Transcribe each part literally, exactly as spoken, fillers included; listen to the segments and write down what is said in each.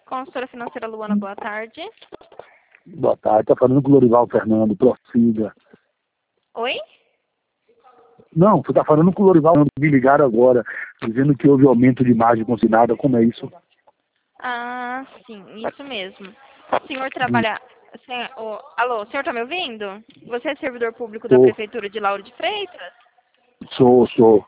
Consultora financeira Luana, boa tarde. Boa tarde, tá falando com o Lorival Fernando, prossiga. Oi? Não, você tá falando com o Lorival, me ligaram agora, dizendo que houve aumento de margem consignada, como é isso? Ah, sim, isso mesmo. O senhor trabalha... Sen- oh, alô, o senhor tá me ouvindo? Você é servidor público da Sou, Prefeitura de Lauro de Freitas? sou, sou.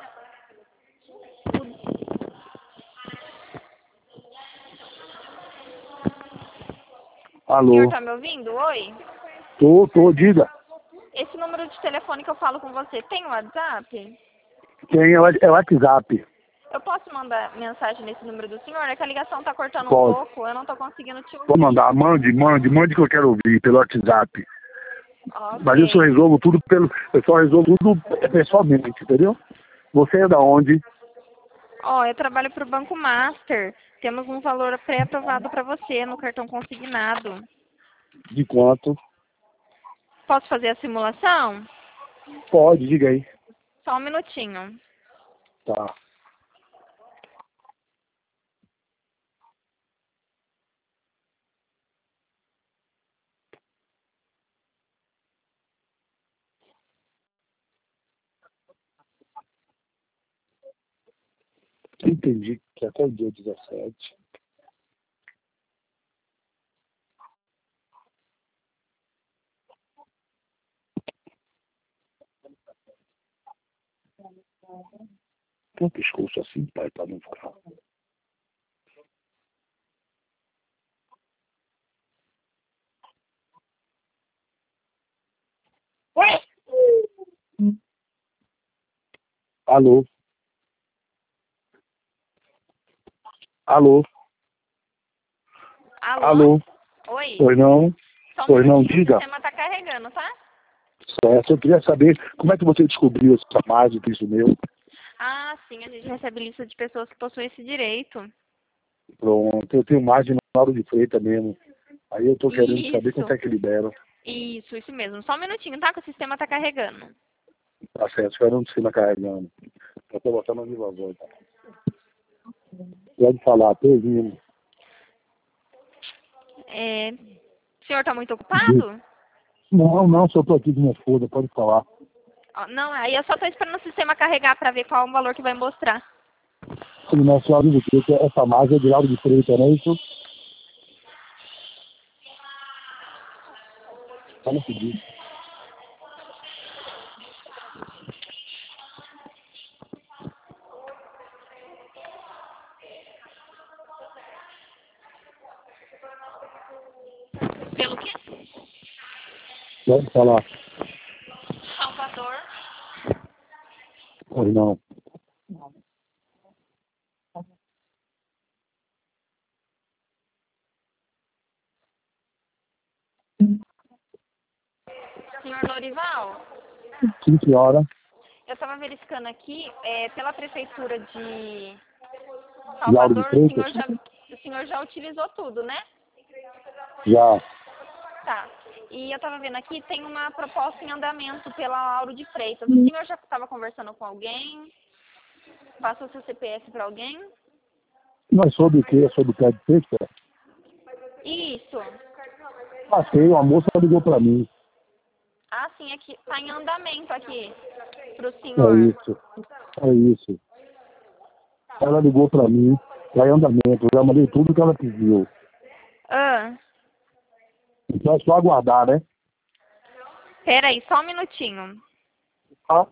O senhor Alô, tá me ouvindo? Oi? tô, tô, diga. Esse número de telefone que eu falo com você tem o WhatsApp? Tem, é o é o WhatsApp, Eu posso mandar mensagem nesse número do senhor? É que a ligação tá cortando um pode. pouco, eu não tô conseguindo te Pode ouvir. mandar, mande, mande, mande que eu quero ouvir pelo WhatsApp. Mas eu só Ok. resolvo tudo pelo, eu só resolvo tudo pessoalmente, entendeu? Você é da onde? Ó, eu trabalho para o Banco Master. Temos um valor pré-aprovado para você no cartão consignado. De quanto? Posso fazer a simulação? Pode, diga aí. Só um minutinho. Tá. Entendi que até o dia dezessete. Tem um pescoço assim, pai, pra não ficar. Alô? Alô? Alô? Alô? Oi? Pois não? Só um Pois não, minutinho, o diga. sistema tá carregando, tá? Certo, eu queria saber como é que você descobriu essa margem que isso meu. Ah, sim, a gente recebe lista de pessoas que possuem esse direito. Pronto, eu tenho margem na hora de freita mesmo. Aí eu tô querendo saber quanto Isso, é que libera. isso, isso mesmo. Só um minutinho, tá? Que o sistema tá carregando. Tá certo, esperando você na carregando. Eu tô botando a viva voz. Pode falar, tô ouvindo. É... O senhor tá muito ocupado? Não, não, só tô aqui com minha esposa, pode falar. Ó, não, aí eu só tô esperando o sistema carregar para ver qual é o valor que vai mostrar. Sim, nosso lado de freita, essa margem é de lado de freita, não é isso? Tá no pedido. Pelo que? Pode falar. Salvador. Pois não. Senhor Lorival, quinze horas. eu estava verificando aqui, é, pela prefeitura de Lauro de Salvador, o Freitas? senhor já, o senhor já utilizou tudo, né? Já. Tá. E eu estava vendo aqui, tem uma proposta em andamento pela Lauro de Freitas. O senhor já estava conversando com alguém? Passou seu C P F para alguém? Mas sobre o que? É sobre o pé de feita? Isso. Passei, uma moça ligou pra mim. Ah, sim, aqui. Está em andamento aqui para o É senhor. isso. É isso. Ela ligou pra mim, tá em andamento. Eu já mandei tudo que ela pediu. Ah, Então é só aguardar, né? peraí, só um minutinho. Tá?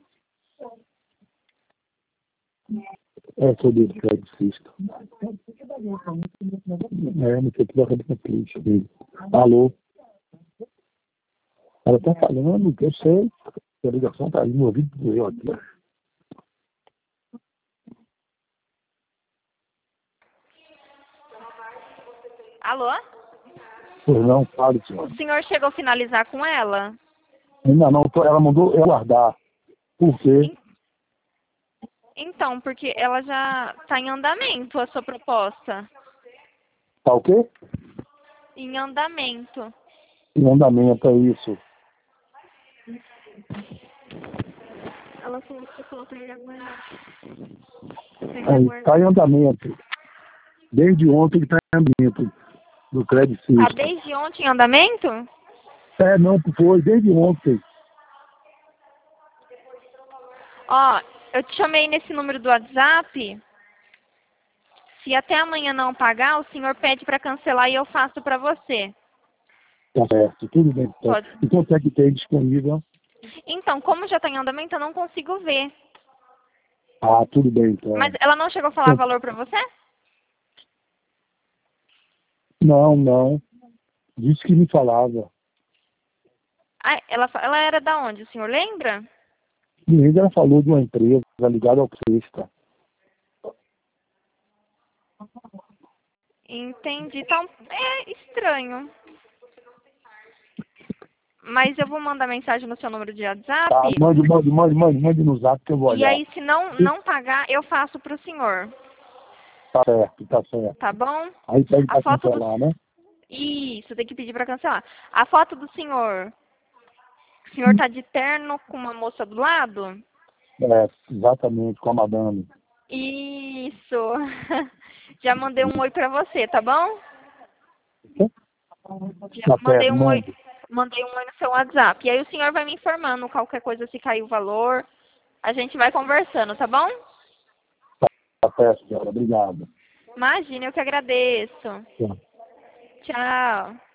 É sobre o pé de feita. É, não sei o que vai acontecer com isso dele. Alô? Ela tá falando, que eu sei. A ligação tá aí no ouvido do eu aqui. Alô? Pois não, fale, senhor. O senhor chegou a finalizar com ela? Ainda não, tô- ela mandou eu guardar. Por quê? En- Então, porque ela já está em andamento, a sua proposta. Tá o quê? Em andamento. Em andamento, é isso. Ela falou que você falou pra ele aguardar. Pra ele Aí, tá aguardar. em andamento. Desde ontem ele está em andamento do Credit Tá Suisse. desde ontem em andamento? É, não, foi desde ontem. Ó, eu te chamei nesse número do WhatsApp. Se até amanhã não pagar, o senhor pede para cancelar e eu faço para você. Tá certo, tudo bem. Tá. Pode. E quanto é que tem disponível? Então, como já está em andamento, eu não consigo ver. Ah, tudo bem, então. Mas ela não chegou a falar valor para você? Não, não. Disse que me falava. Ah, ela, fa- ela era da onde? O senhor lembra? E ainda ela falou de uma empresa ligada ao Sexta. Entendi. Então, é estranho. Mas eu vou mandar mensagem no seu número de WhatsApp. Tá, mande, mande, mande, mande, mande no zap que eu vou E olhar. aí, se não, não pagar, eu faço para o senhor. Tá certo, tá certo. Tá bom? Aí pede A pra foto do... cancelar, né? Isso, tem que pedir para cancelar. A foto do senhor. O senhor tá de terno com uma moça do lado? É, exatamente, com a madame. Isso. Já mandei um oi pra você, tá bom? Já Tá mandei certo, um oi, mande. mandei um oi no seu WhatsApp. E aí o senhor vai me informando qualquer coisa se cair o valor. A gente vai conversando, tá bom? Tá certo, senhora. Obrigado. Imagina, eu que agradeço. Tchau. Tchau.